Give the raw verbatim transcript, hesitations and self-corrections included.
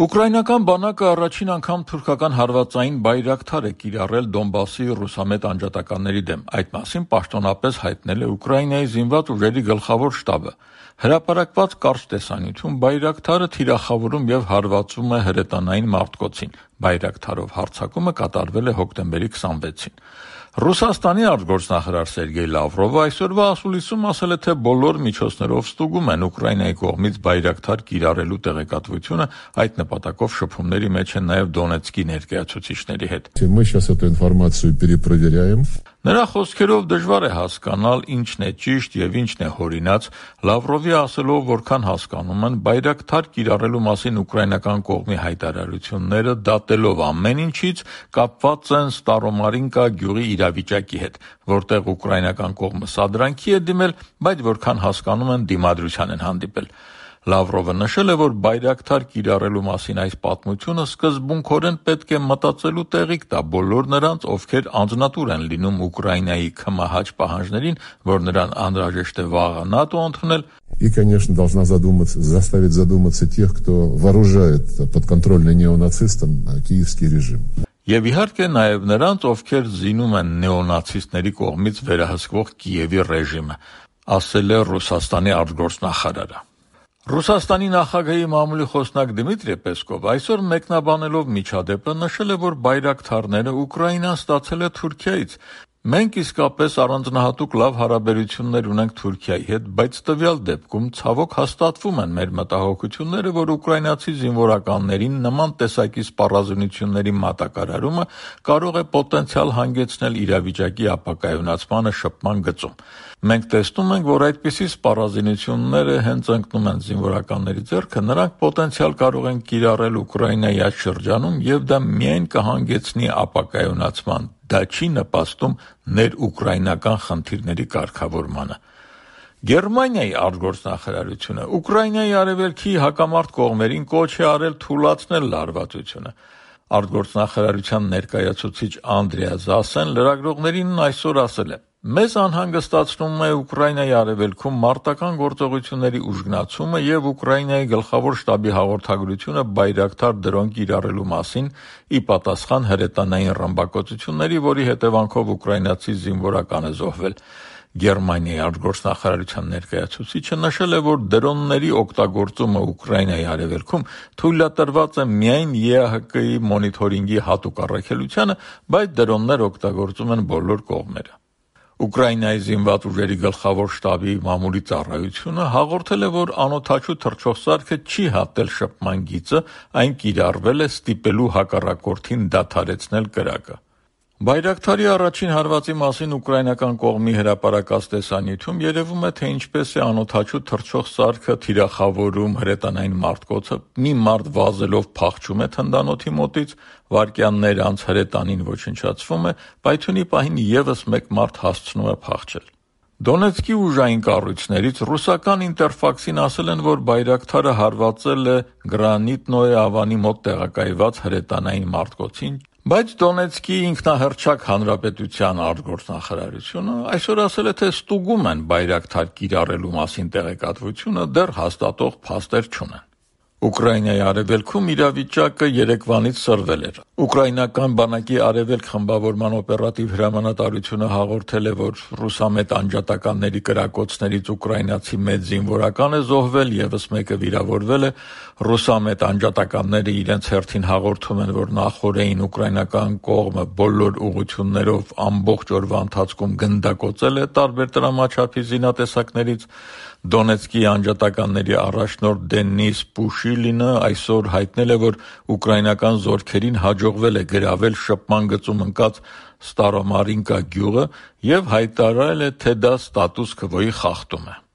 Ուկրաինական բանակը առաջին անգամ թուրքական հարվածային բայրակթար է կիրառել Դոնբասի ռուսամետ անջատականների դեմ։ Այդ մասին պաշտոնապես հայտնել է Ուկրաինայի զինված ուժերի գլխավոր շտաբը։ Հրապարակված կարճ տեսանյութում բայրակթարը թիրախավորում եւ հարվածում է հրետանային մարտկոցին։ Բայրակթարով հարձակումը կատարվել է հոկտեմբերի քսանվեցին։ Ռուսաստանի արտգործնախարար Սերգեյ Լավրովը այսօրվա ասուլիսում ասել է, թե բոլոր միջոցներով ստուգում են Ուկրաինայի կողմից բայրակթար կիրառելու տեղեկատվությունը, այդ նպատակով շփումների մեջ են նաև Դոնեցկի ներկայացուցիչների հետ։ Мы сейчас эту информацию перепроверяем. Նրա խոսքերով դժվար է հասկանալ ինչն է ճիշտ եւ ինչն է հորինած, Լավրովի ասելով, որքան հասկանում են, բայրակթար կիրառելու մասին ուկրաինական կողմի հայտարարությունները դատելով ամեն ինչից կապված են Ստարոմարինկա գյուղի իրավիճակի հետ, որտեղ ուկրաինական կողմը սադրանքի է դիմել, բայց որքան հասկանում են դիմադրության են հանդիպել։ Լավրովը նշել է, որ բայրակթար կիրառելու մասին այս պատմությունը սկզբունքորեն պետք է մտածելու տեղիք տա բոլոր նրանց, ովքեր անձնատուր են լինում Ուկրաինայի քմահաճ պահանջներին, որ նրան անհրաժեշտ է վաղը ՆԱՏՕ ընդունել։ И, конечно, должна задуматься, заставить задуматься тех, кто вооружает подконтрольный неонацистам киевский режим. Եվ իհարկե նաև նրանց, ովքեր զինում են նեոնացիստների կողմից վերահսկվող Կիևի ռեժիմը, ասել է Ռուսաստանի արտգործնախարարը։ Ռուսաստանի նախագահի մամուլի խոսնակ Դմիտրի Պեսկովը այսօր մեկնաբանելով միջադեպը նշել է, որ բայրակթարները Ուկրաինան ստացել է Թուրքիայից։ Մենք իսկապես առանձնահատուկ լավ հարաբերություններ ունենք Թուրքիայի հետ, բայց տվյալ դեպքում ցավոք հաստատվում են մեր մտահոգությունները, որ ուկրաինացի զինվորականներին նման տեսակի սպառազինությունների մատակարարումը կարող է պոտենցիալ հանգեցնել իրավիճակի ապակայունացմանը շփման գծում։ Մենք տեսնում ենք, որ այդպիսի սպառազինությունները հենց ընկնում են զինվորականների ձեռքը, նրանք պոտենցիալ կարող են կիրառել Ուկրաինայի այդ շրջանում եւ դա միայն կհանգեցնի ապակայունացման, դա չի նպաստում ներուկրաինական խնդիրների կարգավորմանը։ Գերմանիայի արտգործնախարարությունը Ուկրաինայի արևելքի հակամարտ կողմերին կոչ է արել թուլացնել լարվածությունը։ Արտգործնախարարության ներկայացուցիչ Անդրեա Զասեն լրագրողներին այսօր ասել է. Մեզ անհանգստացնում է Ուկրաինայի արևելքում մարտական գործողությունների ուժգնացումը եւ Ուկրաինայի գլխավոր շտաբի հաղորդագրությունը բայրակթար դրոն կիրառելու մասին՝ ի պատասխան հրետանային ռմբակոծությունների, որի հետևանքով ուկրաինացի զինվորական է զոհվել։ Գերմանիայի արտգործնախարարության ներկայացուցիչը նշել է, որ դրոնների օգտագործումը Ուկրաինայի արևելքում թույլատրված է միայն Է Ա Հ Կ-ի մոնիթորինգի հատուկ առաքելությանը, բայց դրոններ օգտագործում են բոլոր կողմերը։ Ուկրաինայի զինված ուժերի գլխավոր շտաբի մամուլի ծառայությունը հաղորդել է, որ անօդաչու թռչող սարքը չի հատել շփման գիծը, այն կիրառվել է ստիպելու հակառակորդին դադարեցնել կրակը։ Բայրակթարի առաջին հարվածի մասին ուկրաինական կողմի հրապարակած տեսանյութում երևում է, թե ինչպես է անօդաչու թռչող սարքը թիրախավորում հրետանային մարտկոցը, մի մարդ վազելով փախչում է թնդանոթի մոտից, վայրկյաններ անց հրետանին ոչնչացվում է, պայթյունի պահին եւս մեկ մարդ հասցնում է փախչել։ Դոնեցկի ուժային կառույցներից ռուսական Ինտերֆաքսին ասել են, որ բայրակթարը հարվածել է Գրանիտնոյե ավանի մոտ տեղակայված հրետանային մարտկոցին, բայց Դոնեցկի ինքնահռչակ հանրապետության արտգործնախարարությունը այսօր ասել է, թե ստուգում են բայրակթար կիրառելու մասին տեղեկատվությունը, դեռ հաստատող փաստեր չունեն։ Ուկրաինայի արևելքում իրավիճակը երեկվանից սրվել էր։ Ուկրաինական բանակի արևելք խմբավորման օպերատիվ հրամանատարությունը հաղորդել է, որ ռուսամետ անջատականների կրակոցներից ուկրաինացի մեծ զինվորական է զոհվել, եւս մեկը վիրավորվել է։ Ռուսամետ անջատականները իրենց հերթին հաղորդում են, որ նախօրեին ուկրաինական կողմը բոլոր ուղղություններով ամբողջ օրվա ընթացքում գնդակոծել է տարբեր տրամաչափի զինատեսակներից։ Դոնեցկի անջատականների առաջնորդ Դենիս Պուշիլինը այսօր հայտնել է, որ ուկրաինական զորքերին հաջողվել է գրավել շփման գծում ընկած Ստարոմարինկա գյուղը եւ հայտարարել է, թե դա ստատուս քվոյի խախտում է։